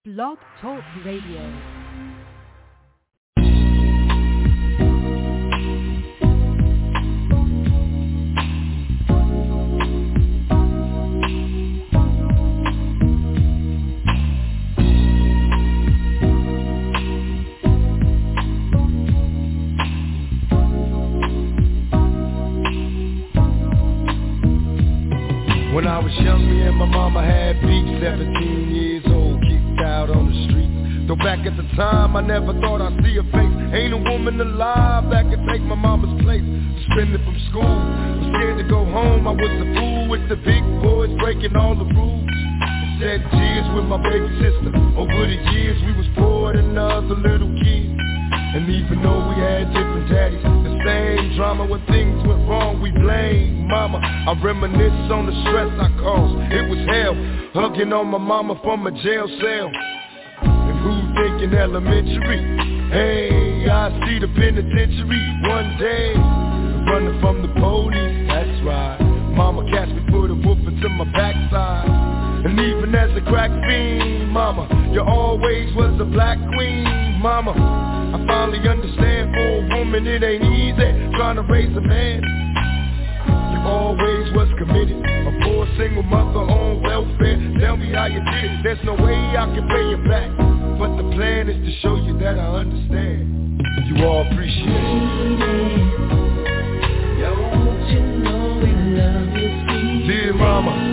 Blog Talk Radio. When I was young, me and my mama had beef, 17 years old, kicked out on the street. Though back at the time, I never thought I'd see her face. Ain't a woman alive that could take my mama's place. Suspended from school, was scared to go home. I was a fool with the big boys, breaking all the rules. Shed tears with my baby sister. Over the years, we was poor than other little kids. And even though we had different daddies, the same drama when things went wrong, we blame mama. I reminisce on the stress I caused. It was hell, hugging on my mama from a jail cell. And who thinking elementary? Hey, I see the penitentiary one day. Running from the police, that's right. Mama catch me, put a whooping to my backside. And even as a crack fiend, mama, you always was a black queen, mama. I finally understand, for a woman it ain't easy trying to raise a man. You always was committed, a poor single mother on welfare. Tell me how you did it, there's no way I can pay you back. But the plan is to show you that I understand. You all appreciate it. Don't you know we love you, sweet dear mama.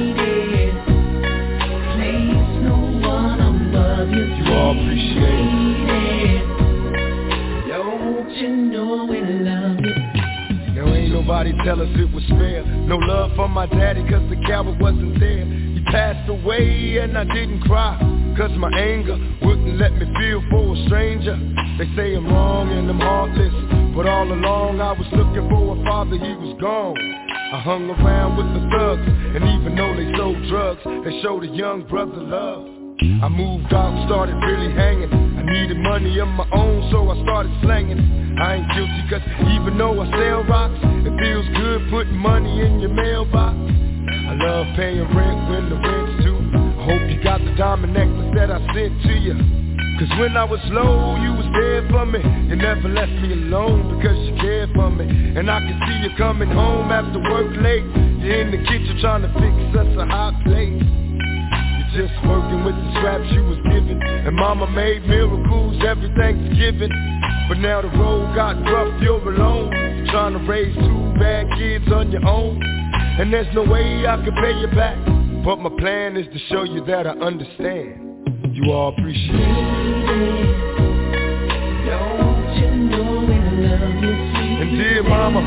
Place no one above you, you all appreciate it. Don't you know we love you? Now ain't nobody tell us it was fair. No love for my daddy cause the coward wasn't there. He passed away and I didn't cry, cause my anger wouldn't let me feel for a stranger. They say I'm wrong and I'm heartless, but all along I was looking for a father, he was gone. I hung around with the thugs, and even though they sold drugs, they showed a young brother love. I moved out and started really hanging. I needed money of my own, so I started slanging. I ain't guilty cause even though I sell rocks, it feels good putting money in your mailbox. I love paying rent when the rent's due. I hope you got the diamond necklace that I sent to you. Cause when I was low, you was there for me. You never left me alone because you cared for me. And I can see you coming home after work late. You're in the kitchen trying to fix us a hot plate. Just working with the scraps you was given. And mama made miracles every Thanksgiving. But now the road got rough, you're alone. You're trying to raise two bad kids on your own. And there's no way I can pay you back. But my plan is to show you that I understand. You all appreciate it. Don't you know we love you, sweet and dear mama,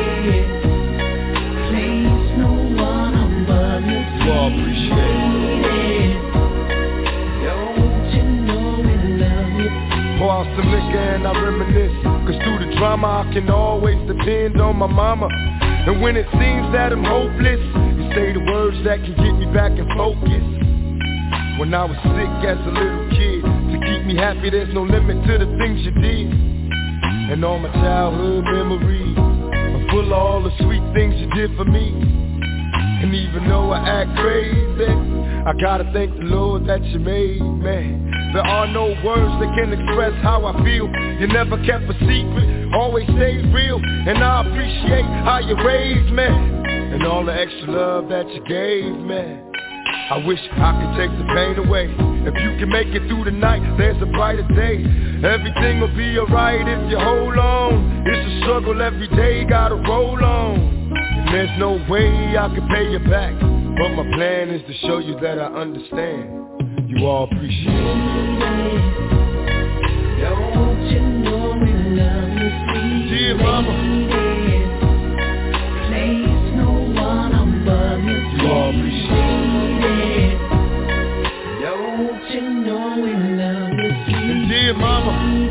place no one above you, you all appreciate it. Don't you know we love you? Pour out some liquor and I reminisce, cause through the drama I can always depend on my mama. And when it seems that I'm hopeless, you say the words that can get me back in focus. When I was sick as a little kid, to keep me happy there's no limit to the things you did. And all my childhood memories are full of all the sweet things you did for me. And even though I act crazy, I gotta thank the Lord that you made me. There are no words that can express how I feel. You never kept a secret, always stayed real. And I appreciate how you raised me, and all the extra love that you gave me. I wish I could take the pain away. If you can make it through the night, there's a brighter day. Everything will be alright if you hold on. It's a struggle every day, gotta roll on. And there's no way I can pay you back, but my plan is to show you that I understand. You all appreciate it. Don't you know we love you, sweet dear mama, place no one above you, you all appreciate it. Don't you know we love you, and dear mama,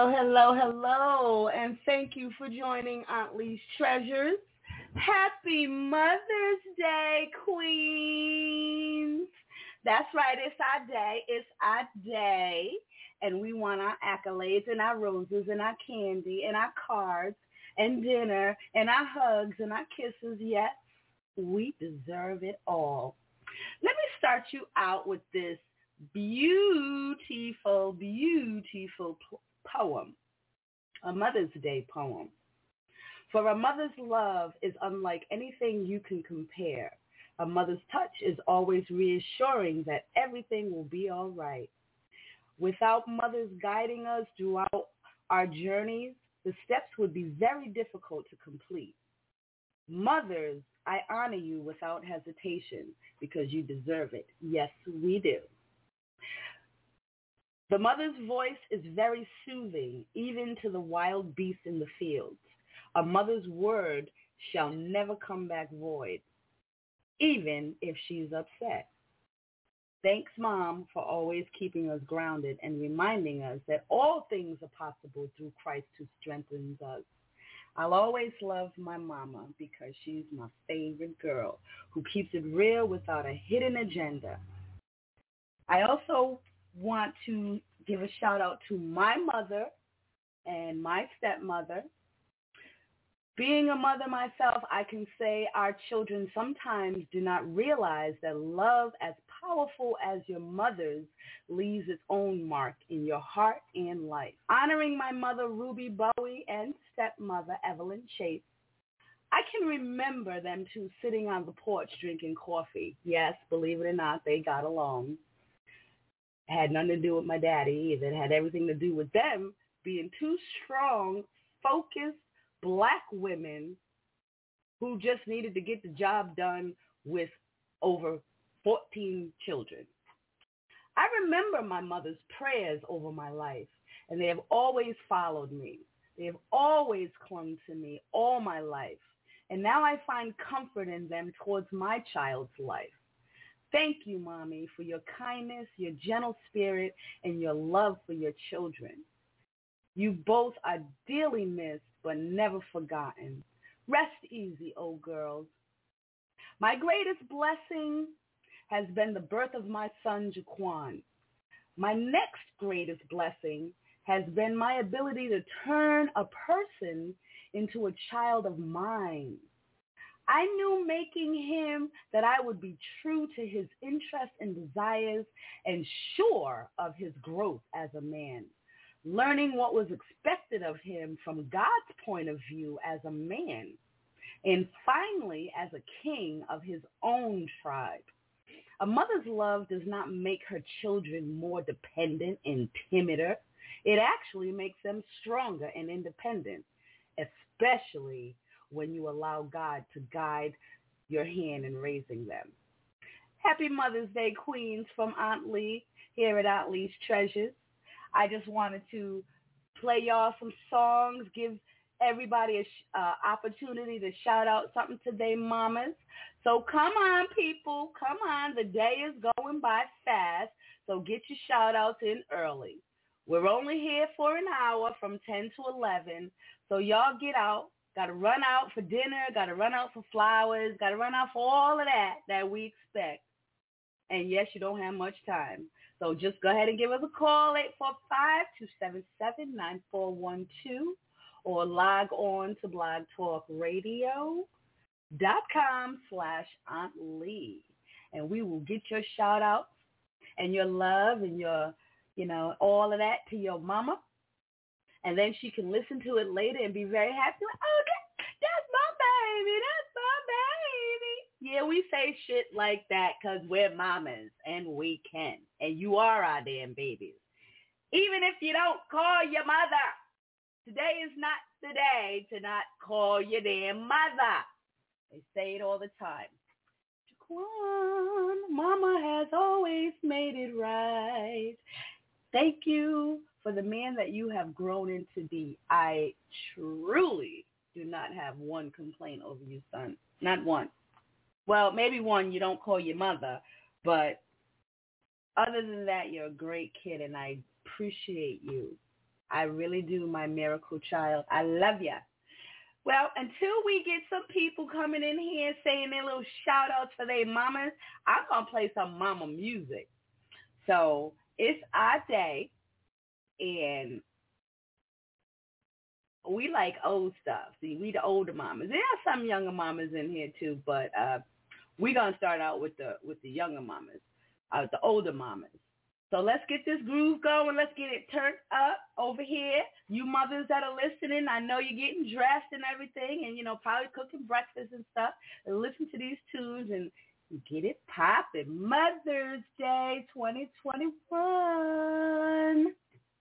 Hello, and thank you for joining Aunt Lee's Treasures. Happy Mother's Day, Queens. That's right, it's our day, and we want our accolades and our roses and our candy and our cards and dinner and our hugs and our kisses. Yes, we deserve it all. Let me start you out with this beautiful poem, a Mother's Day poem. For a mother's love is unlike anything you can compare. A mother's touch is always reassuring that everything will be all right. Without mothers guiding us throughout our journeys, the steps would be very difficult to complete. Mothers, I honor you without hesitation because you deserve it. Yes, we do. The mother's voice is very soothing, even to the wild beasts in the fields. A mother's word shall never come back void, even if she's upset. Thanks, Mom, for always keeping us grounded and reminding us that all things are possible through Christ who strengthens us. I'll always love my mama because she's my favorite girl who keeps it real without a hidden agenda. I also want to give a shout out to my mother and my stepmother. Being a mother myself, I can say our children sometimes do not realize that love as powerful as your mother's leaves its own mark in your heart and life. Honoring my mother, Ruby Bowie, and stepmother, Evelyn Chase, I can remember them two sitting on the porch drinking coffee. Yes, believe it or not, they got along. It had nothing to do with my daddy either. It had everything to do with them being two strong, focused Black women who just needed to get the job done with over 14 children. I remember my mother's prayers over my life, and they have always followed me. They have always clung to me all my life, and now I find comfort in them towards my child's life. Thank you, Mommy, for your kindness, your gentle spirit, and your love for your children. You both are dearly missed, but never forgotten. Rest easy, old girls. My greatest blessing has been the birth of my son, Jaquan. My next greatest blessing has been my ability to turn a person into a child of mine. I knew making him that I would be true to his interests and desires and sure of his growth as a man. Learning what was expected of him from God's point of view as a man, and finally as a king of his own tribe. A mother's love does not make her children more dependent and timider. It actually makes them stronger and independent, especially when you allow God to guide your hand in raising them. Happy Mother's Day, Queens, from Aunt Lee here at Aunt Lee's Treasures. I just wanted to play y'all some songs, give everybody an opportunity to shout out something to their mamas. So come on, people. Come on. The day is going by fast, so get your shout outs in early. We're only here for an hour from 10 to 11, so y'all get out. Got to run out for dinner, got to run out for flowers, got to run out for all of that we expect. And yes, you don't have much time. So just go ahead and give us a call, 845-277-9412, or log on to blogtalkradio.com/Aunt Lee. And we will get your shout outs and your love and your, all of that to your mama. And then she can listen to it later and be very happy. Like, oh, that's my baby. That's my baby. Yeah, we say shit like that because we're mamas and we can. And you are our damn babies. Even if you don't call your mother. Today is not the day to not call your damn mother. They say it all the time. Jaquan, mama has always made it right. Thank you for the man that you have grown into be. I truly do not have one complaint over you, son. Not one. Well, maybe one, you don't call your mother, but other than that, you're a great kid, and I appreciate you. I really do, my miracle child. I love ya. Well, until we get some people coming in here saying their little shout-outs for their mamas, I'm going to play some mama music. So it's our day, and we like old stuff. See, we the older mamas. There are some younger mamas in here too, but we're going to start out with the younger mamas, the older mamas. So let's get this groove going. Let's get it turned up over here. You mothers that are listening, I know you're getting dressed and everything and, probably cooking breakfast and stuff. And listen to these tunes and get it popping. Mother's Day 2021.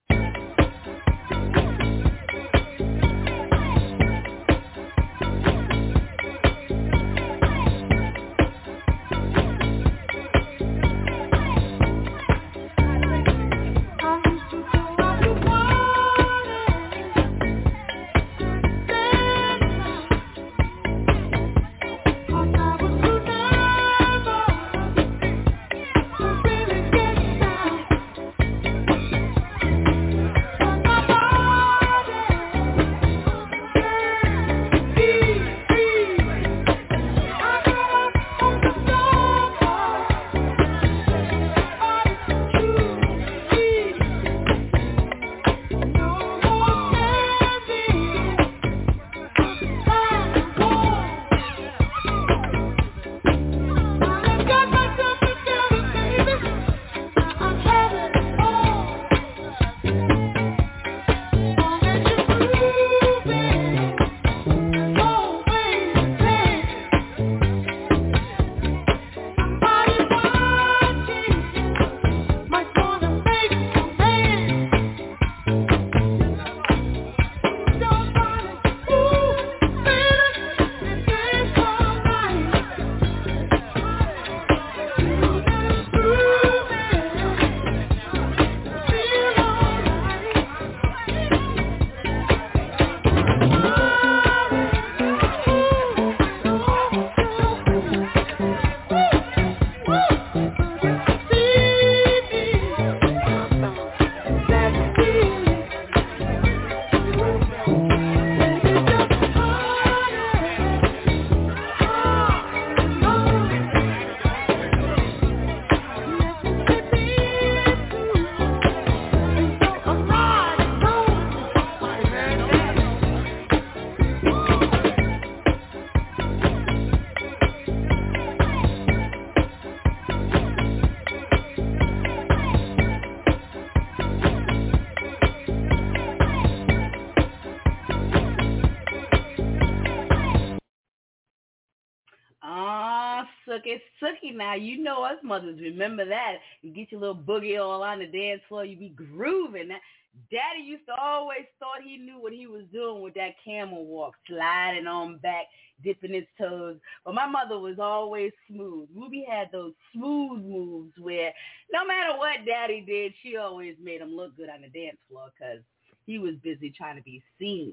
It's Sookie now. You know us mothers remember that. You get your little boogie all on the dance floor. You be grooving. Daddy used to always thought he knew what he was doing with that camel walk, sliding on back, dipping his toes. But my mother was always smooth. Ruby had those smooth moves where no matter what Daddy did, she always made him look good on the dance floor because he was busy trying to be seen.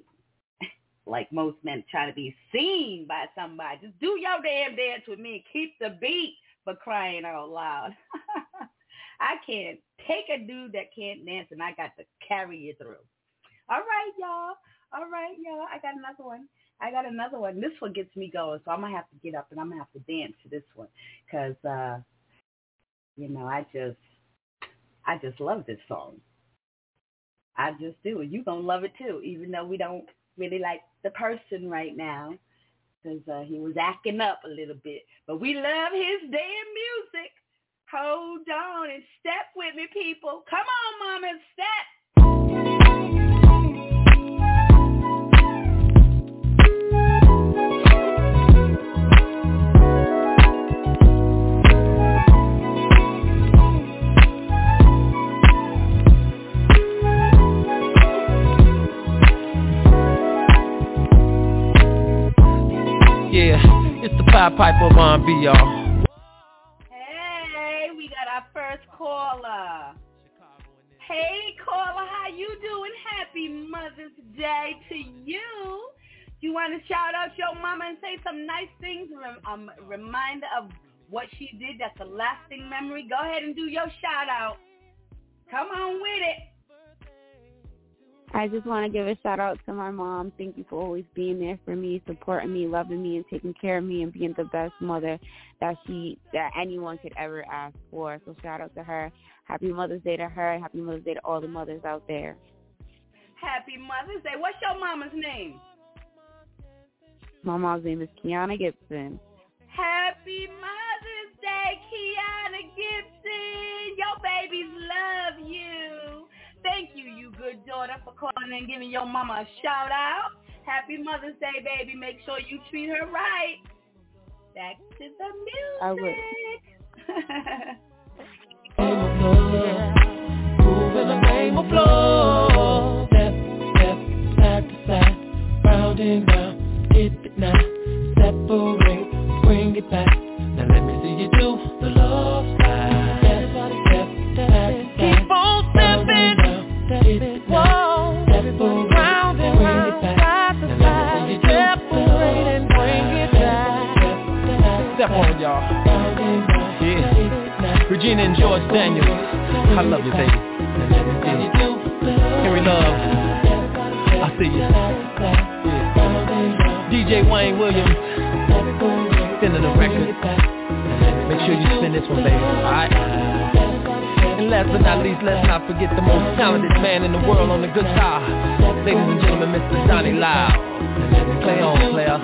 Like most men trying to be seen by somebody. Just do your damn dance with me and keep the beat, for crying out loud. I can't take a dude that can't dance, and I got to carry you through. All right, y'all. I got another one. This one gets me going, so I'm going to have to get up and I'm going to have to dance to this one because, I just love this song. I just do. And you're going to love it, too, even though we don't really like the person right now because he was acting up a little bit. But we love his damn music. Hold on and step with me, people. Come on, mama, step. It's the Pied Piper of R&B, y'all. Hey, we got our first caller. Hey, caller, how you doing? Happy Mother's Day to you. You want to shout out your mama and say some nice things, reminder of what she did that's a lasting memory? Go ahead and do your shout out. Come on with it. I just want to give a shout out to my mom. Thank you for always being there for me, supporting me, loving me, and taking care of me, and being the best mother that anyone could ever ask for. So shout out to her. Happy Mother's Day to her. Happy Mother's Day to all the mothers out there. Happy Mother's Day. What's your mama's name? My mom's name is Kiana Gibson. Happy Mother's Day, Kiana Gibson. Your babies love you. Thank you, you good daughter, for calling and giving your mama a shout out. Happy Mother's Day, baby. Make sure you treat her right. Back to the music. I will. Moving the game of flow. Step, step, side to side, round and round. Hit it now, separate, bring it back. Now let me see you do the love slide. Step, step, side to side. Keep on stepping. Hit it now, separate, round and round. Side to side, separate and bring it back. Step on, y'all. Yeah. Regina and George Daniels. I love you, baby. Yeah. Henry Love. I see you. Yeah. DJ Wayne Williams. Spinning the record. Make sure you spin this one, baby. Alright. And last but not least, let's not forget the most talented man in the world on the guitar. Ladies and gentlemen, Mr. Donnie Lyle. Play on, player.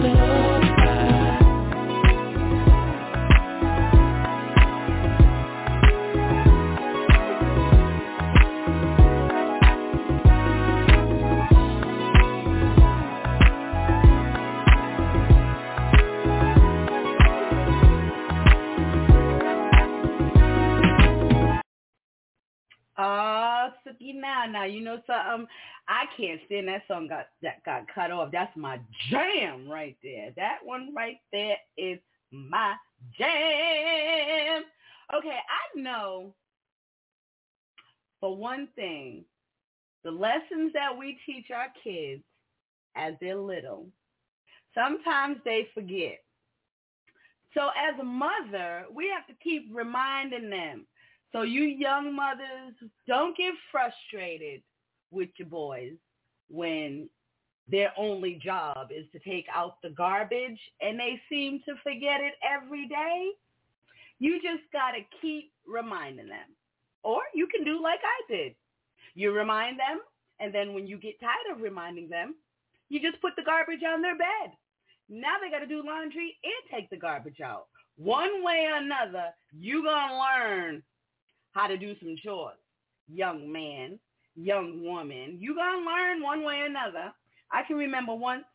Suki now you know something. I can't stand that song that got cut off. That's my jam right there. That one right there is my jam. Okay, I know for one thing, the lessons that we teach our kids as they're little, sometimes they forget. So as a mother, we have to keep reminding them. So you young mothers, don't get frustrated with your boys when their only job is to take out the garbage and they seem to forget it every day. You just got to keep reminding them. Or you can do like I did. You remind them, and then when you get tired of reminding them, you just put the garbage on their bed. Now they got to do laundry and take the garbage out. One way or another, you're going to learn how to do some chores. Young man, young woman, you gonna learn one way or another. I can remember once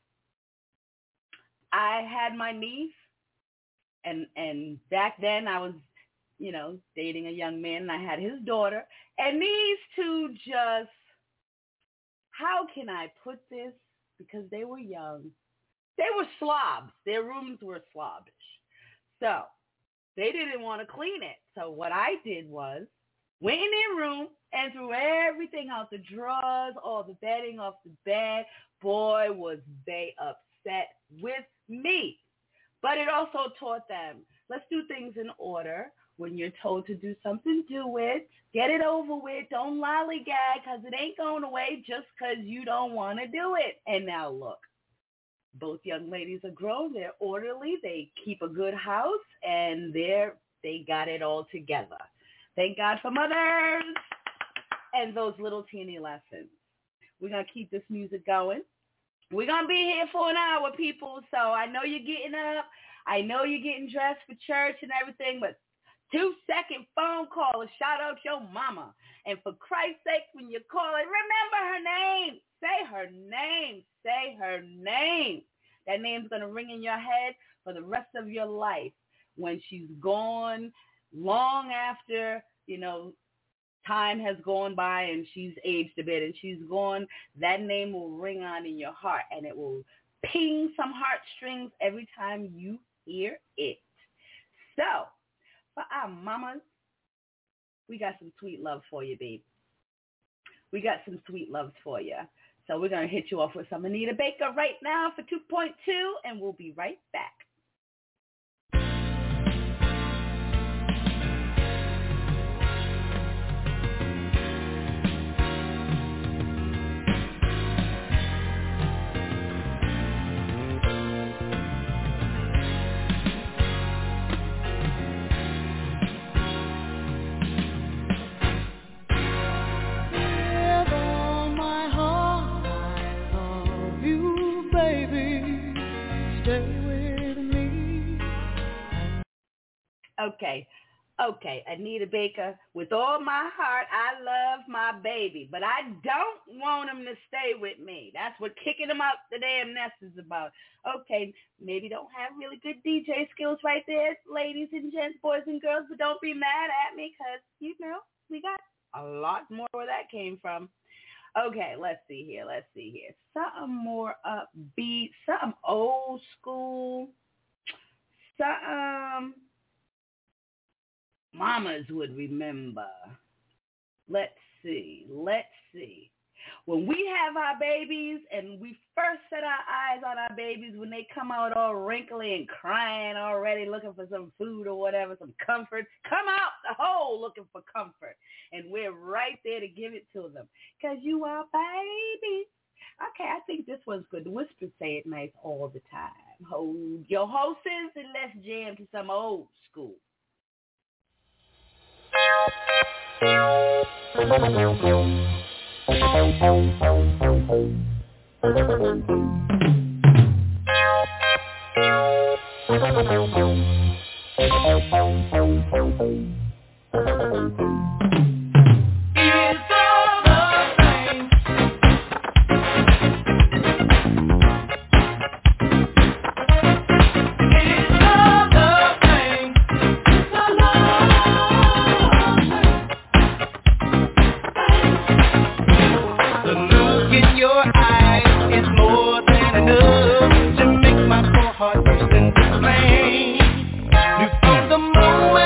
I had my niece, and back then I was, dating a young man, and I had his daughter, and these two just, how can I put this? Because they were young. They were slobs. Their rooms were slobbish. So they didn't want to clean it. So what I did was went in their room and threw everything out, the drawers, all the bedding off the bed. Boy, was they upset with me. But it also taught them, let's do things in order. When you're told to do something, do it. Get it over with. Don't lollygag, because it ain't going away just because you don't want to do it. And now look. Both young ladies are grown. They're orderly. They keep a good house, and they got it all together. Thank God for mothers and those little teeny lessons. We're going to keep this music going. We're going to be here for an hour, people. So I know you're getting up. I know you're getting dressed for church and everything, but 2-second phone call to shout out your mama. And for Christ's sake, when you call it, remember her name. Say her name. Say her name. That name's going to ring in your head for the rest of your life. When she's gone, long after, time has gone by and she's aged a bit and she's gone, that name will ring on in your heart, and it will ping some heartstrings every time you hear it. So, for our mamas, we got some sweet love for you, babe. We got some sweet loves for you. So we're going to hit you off with some Anita Baker right now for 2.2, and we'll be right back. Okay, Anita Baker, with all my heart, I love my baby, but I don't want him to stay with me. That's what kicking him out the damn nest is about. Okay, maybe don't have really good DJ skills right there, ladies and gents, boys and girls, but don't be mad at me because, you know, we got a lot more where that came from. Okay, let's see here. Something more upbeat, something old school, something mamas would remember. Let's see. When we have our babies and we first set our eyes on our babies, when they come out all wrinkly and crying already, looking for some food or whatever, some comfort, come out the hole looking for comfort. And we're right there to give it to them. Because you are babies. Okay, I think this one's good. The Whispers say it nice all the time. Hold your horses and let's jam to some old school. From the moment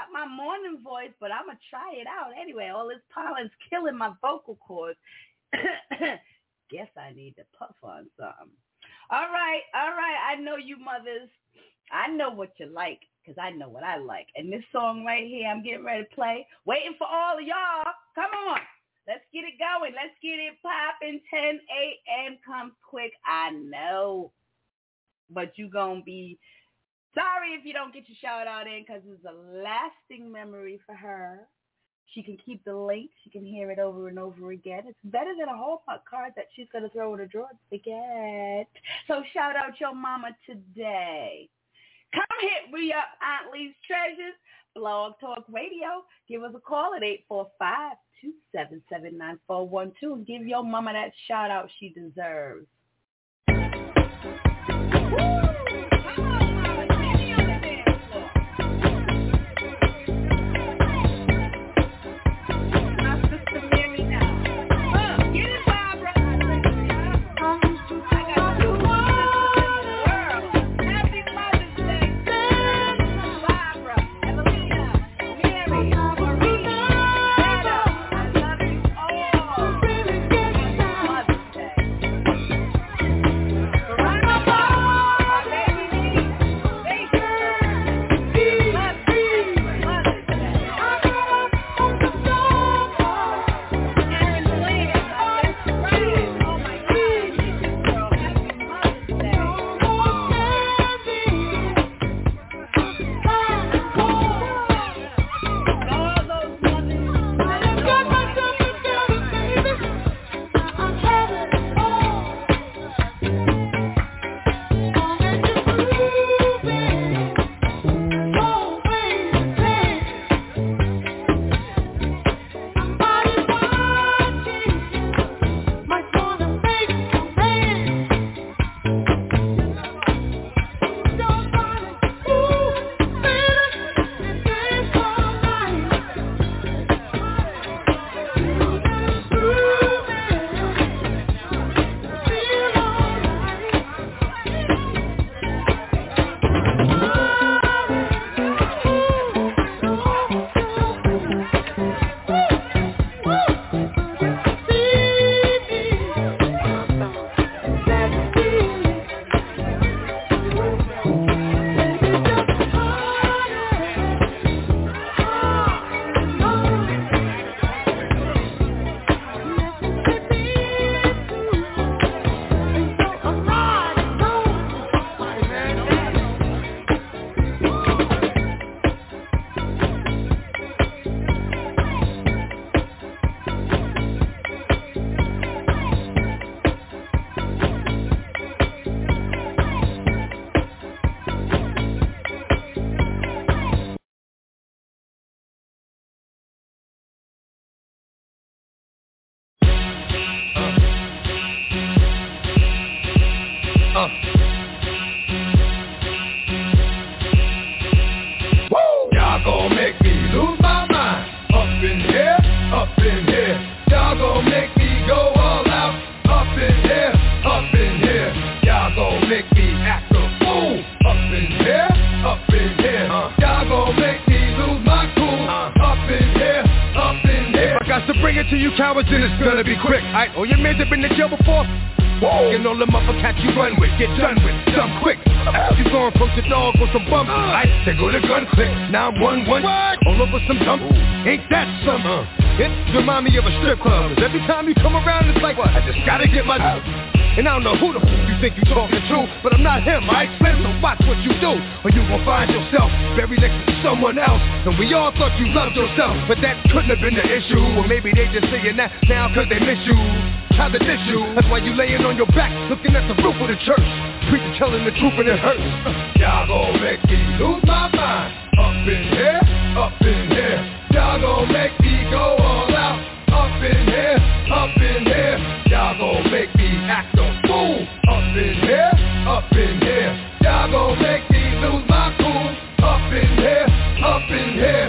my morning voice, but I'm going to try it out anyway. All this pollen's killing my vocal cords. Guess I need to puff on some. All right. I know you mothers. I know what you like because I know what I like. And this song right here I'm getting ready to play, waiting for all of y'all. Come on. Let's get it going. Let's get it popping. 10 a.m. comes quick. I know. But you going to be sorry if you don't get your shout out in because it's a lasting memory for her. She can keep the link. She can hear it over and over again. It's better than a Hallmark card that she's going to throw in a drawer and forget. So shout out your mama today. Come hit me up, Aunt Lee's Treasures, Blog Talk Radio. Give us a call at 845-277-9412 and give your mama that shout out she deserves. Oh, your man's have been in jail before? Whoa. And all the motherfuckers you run with, get done with, some quick. You going from the dog or some bump, they go to gun click. 911, all over some dump. Ain't that something? It remind me of a strip club. Every time you come around, it's like, I just gotta get my and I don't know who the f*** you think you talking to, but I'm not him, I explain, so watch what you do, or you gon' find yourself buried next to someone else. And we all thought you loved yourself, but that couldn't have been the issue. Or maybe they just saying that now cause they miss you. How to diss you, that's why you laying on your back, looking at the roof of the church. Preacher telling the truth and it hurts. Y'all gon' make me lose my mind. Up in here, up in here. Y'all gon' make me go all out. Up in here, up in here. Y'all gon' make me act a fool. Up in here, up in here. Y'all gon' make me lose my cool. Up in here, up in here. Off the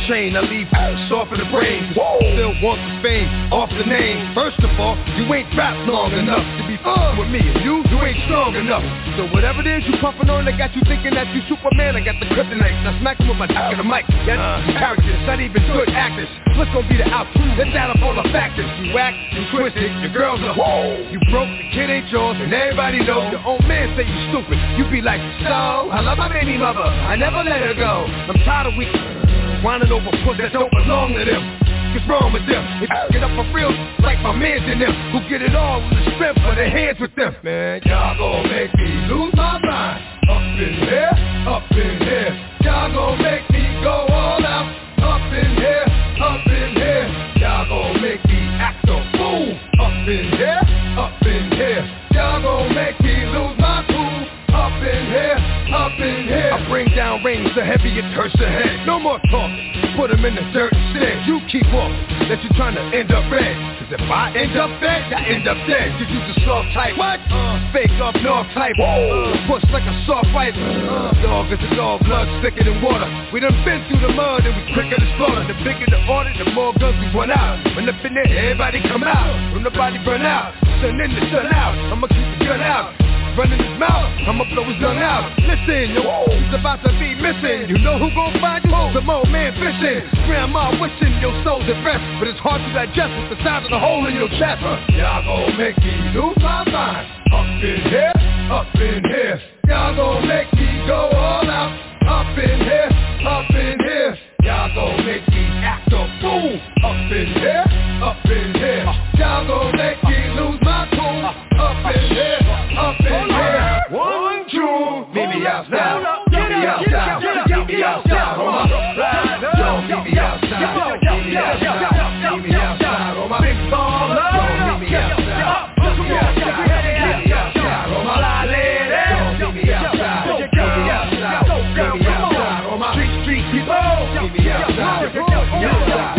train, I leave soft in the brain. Still want the fame, off the name. First of all, you ain't rap long enough to be with me. And you ain't strong enough. So whatever it is you puffin' on, that got you thinking that you Superman. I got the kryptonite, I smack you with my dick in the mic. That's characters, not even good actors. What's gonna be the outcome? Let's add up all the factors. You whack, you twisted, your girls are you broke, the kid ain't yours, and everybody knows. Your own man say you stupid. You be like, so, I love my baby mother, I never let her go. I'm tired of we whining over puss that don't belong to them. What's wrong with them? If you get up for real, like my mans in them, who get it all with the strength for their hands with them. Man, y'all gon' make me lose my mind. Up in here, up in here. Y'all gon' make me go all out. Up in here, up in here. Y'all gon' make me act a fool. Up in here, up in here. Y'all gon' make me lose my cool. Up in here, up in here. I bring down rain so heavy it hurts your head. No more talking, put them in the dirt instead. You keep walking, that you trying to end up red. Cause if I end up dead, I end up dead. Cause you the soft type. What? Fake up north type. Push like a soft fighter. Dog is a dog, blood thicker than water. We done been through the mud and we quicker to slaughter. The bigger the order, the more guns we run out. When up in there, everybody come out. When the body burn out, sun in the sun out. I'ma keep the gun out. Running his mouth, I'ma blow his gun out. Listen, yo, he's about to be missing. You know who gon' find you? Some old man fishing. Grandma wishing your soul's at rest, but it's hard to digest with the size of the hole in your chest. Y'all gon' make me lose my mind. Up in here, up in here. Y'all gon' make me go all out. Up in here, up in here. Y'all gon' make me act a fool. Up in here, up in here. Y'all gon' make me lose my cool. Up in here, up in here. 1, 2, meet me outside. Meet me outside. Meet me outside on my ride. Don't meet me outside. Meet me outside. Meet me outside on my big ball. Don't meet me outside. Meet me outside. Meet me outside on my fly lady. Don't meet me outside. Meet me outside. Meet me outside on my street people. Meet me outside. Meet me outside.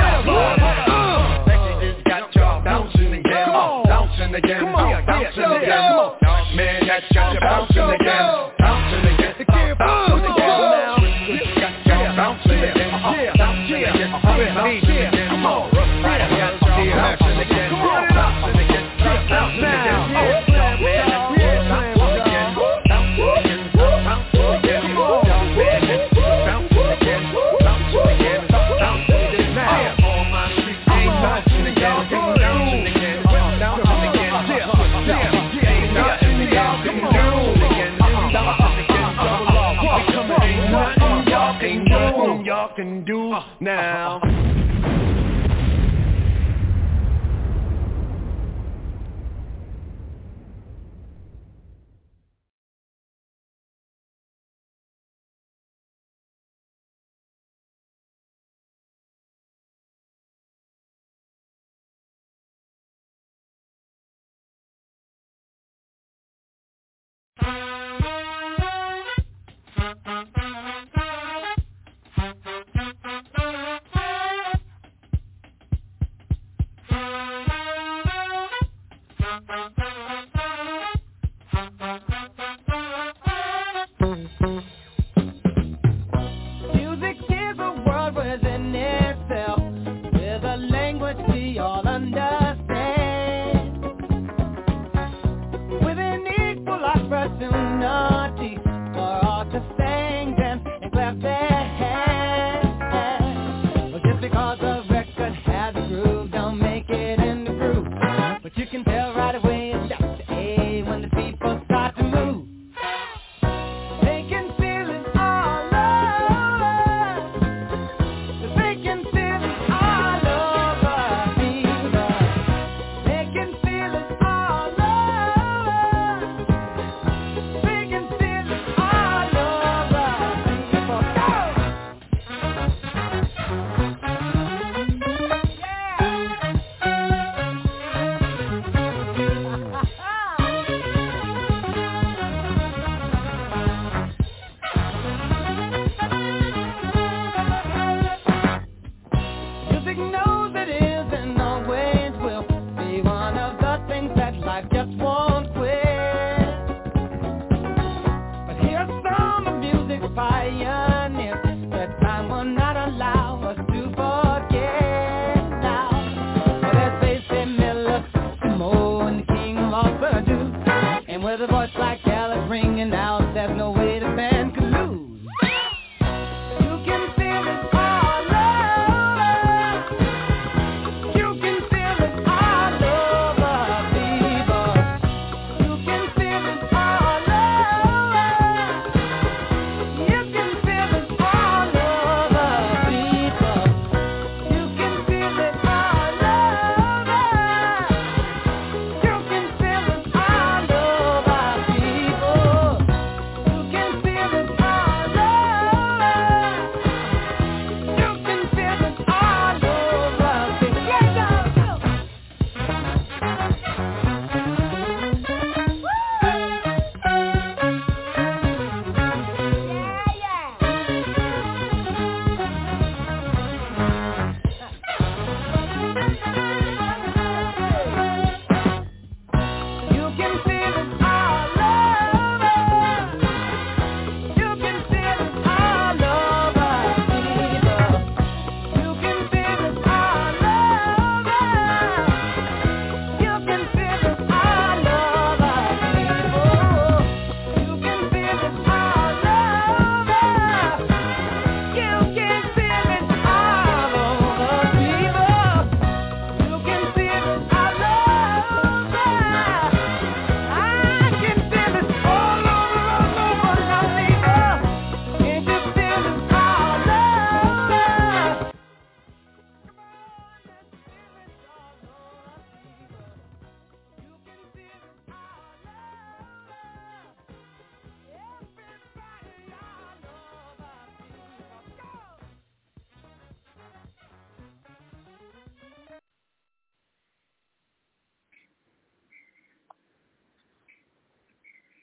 Got y'all bouncing again. Bouncing again. Bouncing again. Man, that got you bouncing again. Bouncing again. Bouncing again. Got y'all bouncing again. Bouncing again. Bouncing again. Come on. Got y'all bouncing again. Bouncing again. Bouncing again. Y'all can do now. Pioneers, that time will not allow us to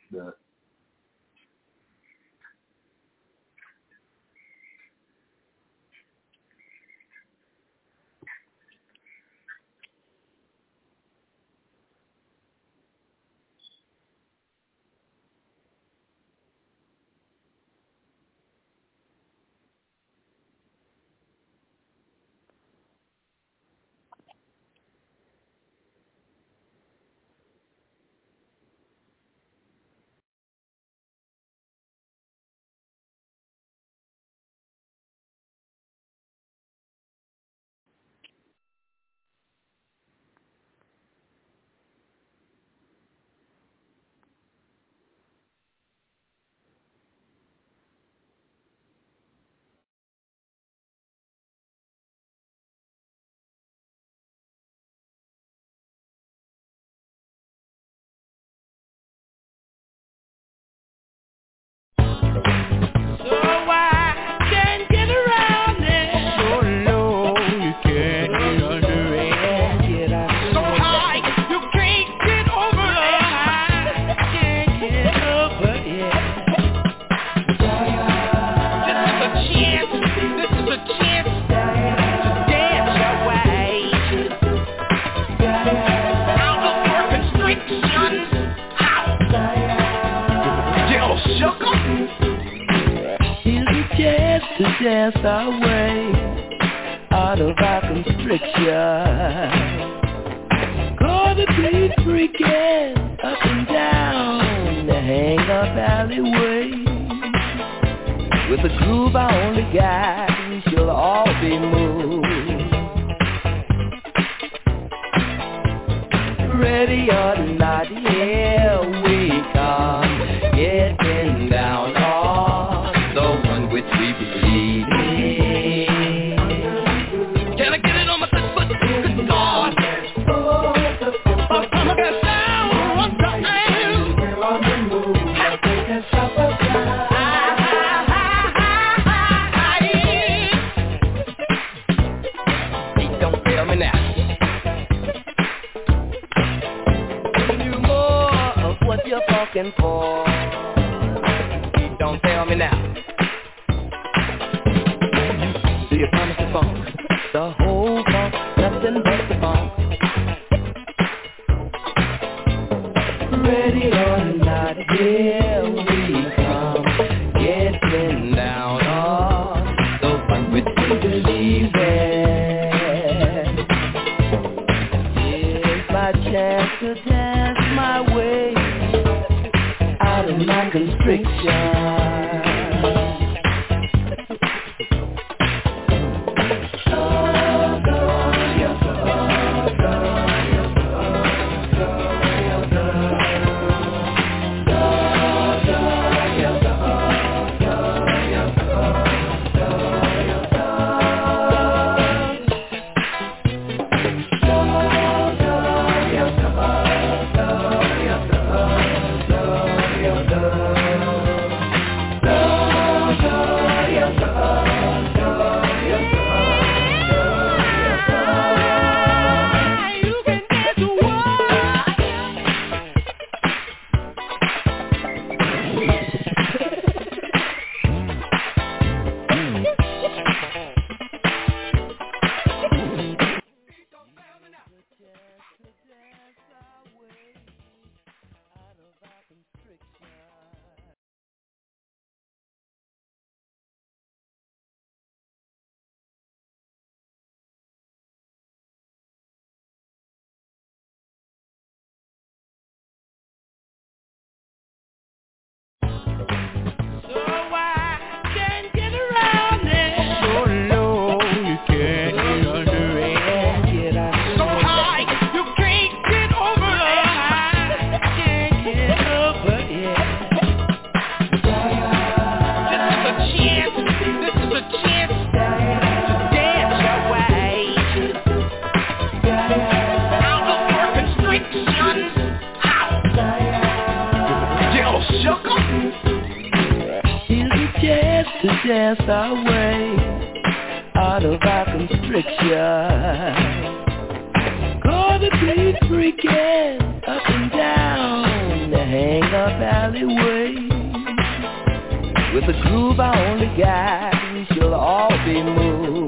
Dance our way out of our constriction. Gonna be freaking up and down the hang-up alleyway. With a groove I only got, we shall all be moved. Ready or not, here we come, getting down on the one which we believe in. Can I get it on my foot? Good God. I'm gonna sound one time. Don't fail me now. You more of what you're fucking for. Don't fail me now. Do you promise the funk? The whole funk, nothing but the funk. Ready or not, here we come, getting down on the one which we believe in. Here's my chance to dance my way out of my constriction. Dance our way out of our constriction. Gonna be freaking up and down the hang-up alleyway. With a groove I only got, we shall all be moved.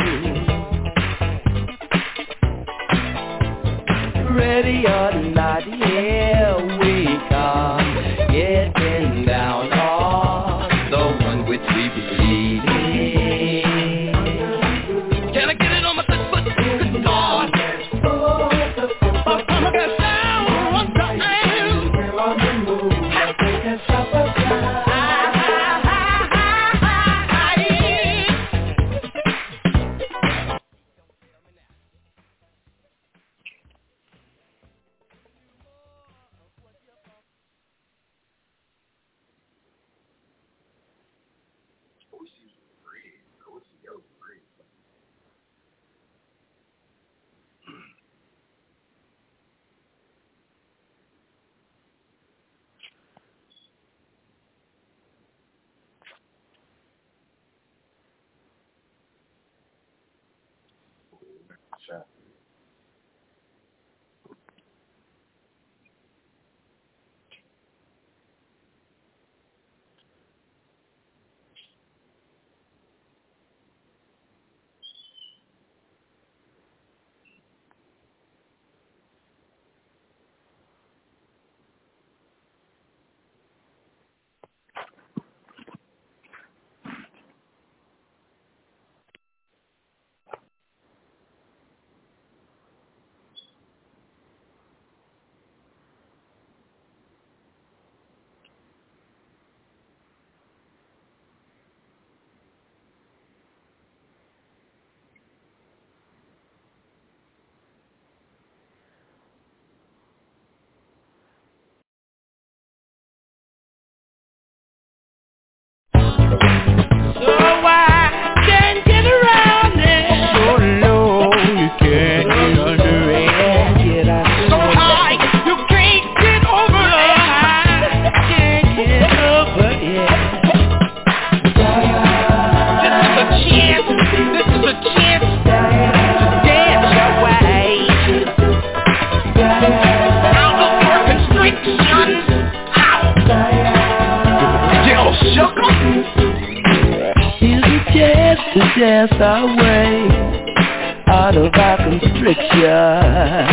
Ready or not, here we come, getting down on the one which we believe in. Can I get it on my touch foot? Good Lord. I'm gonna down one time. We're on the move. They can stop us now. Dance our way out of our constriction.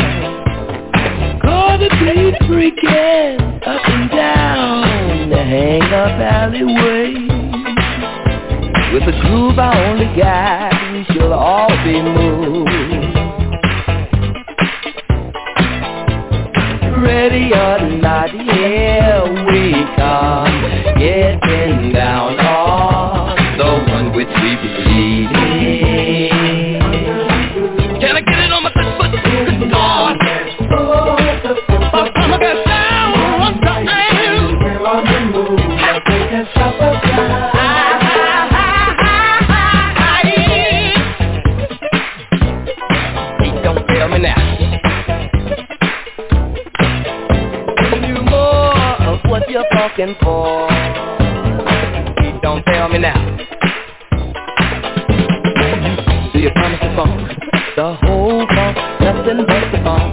Gonna be freaking up and down the hang-up alleyway. With a groove I only got, we shall all be moved. Ready or not, here we come, getting down on the one which we believe in. Can I get it on my touch foot? Good Lord. I'm gonna get down one time. We're on the move. They can stop us now. Hey, don't tell me now. You more of what you're fucking for. Don't tell me now. You promise the funk, the whole funk, nothing but the funk.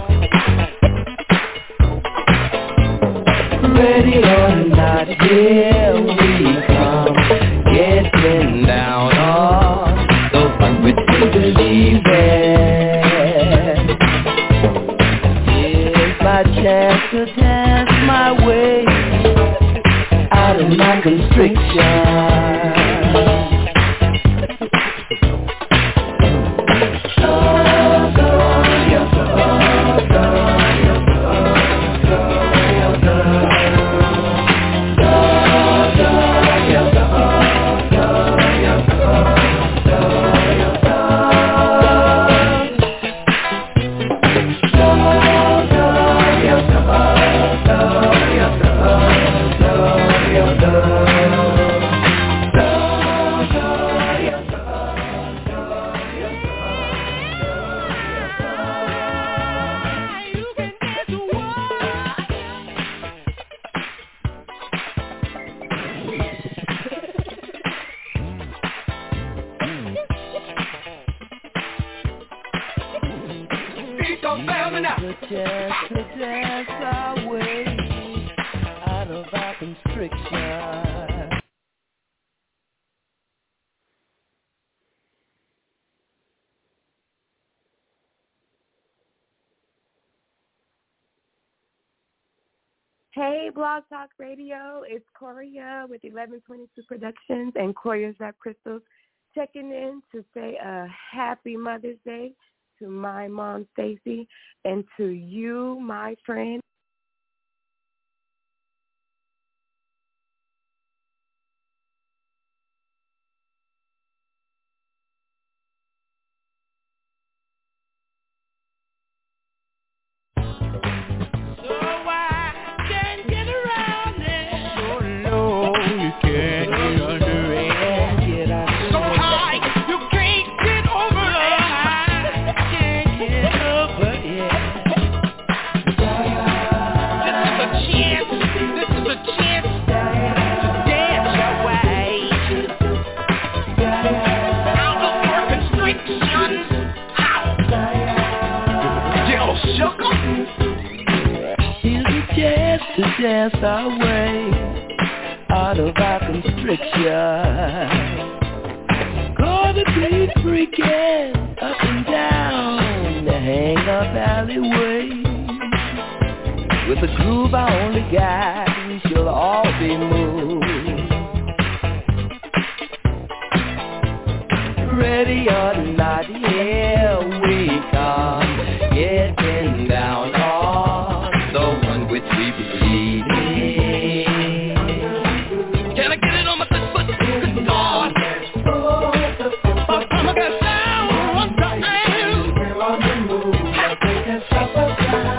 Ready or not, here we come, getting down on the one which we believe in. Here's my chance to dance my way out of my constriction. Don't fail me now. The chance to dance our way out of vasoconstriction. Hey, Blog Talk Radio, it's Coria with 1122 Productions and Coria's Rap Crystals checking in to say a happy Mother's Day to my mom, Stacy, and to you, my friend. To dance our way out of our constriction. Gonna be freaking up and down the hang-up alleyway. With a groove I only got, we shall all be moved. Ready or not, here we come, getting down on the one which we believe. Can I get it on my foot? Good God. I got sound one time. We're on the move. They can stop us now.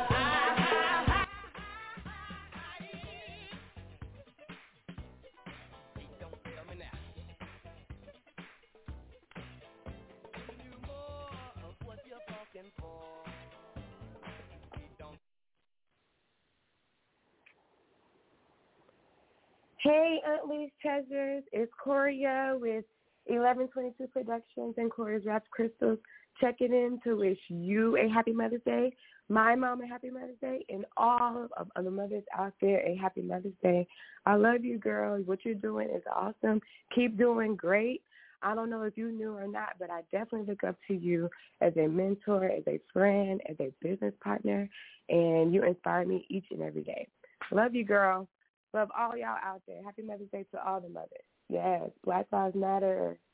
Hey, Aunt Lee's Treasures, it's Coria with 1122 Productions and Coria's Rap Crystals checking in to wish you a happy Mother's Day, my mom a happy Mother's Day, and all of the mothers out there a happy Mother's Day. I love you, girl. What you're doing is awesome. Keep doing great. I don't know if you knew or not, but I definitely look up to you as a mentor, as a friend, as a business partner, and you inspire me each and every day. Love you, girl. Love all y'all out there. Happy Mother's Day to all the mothers. Yes, Black Lives Matter,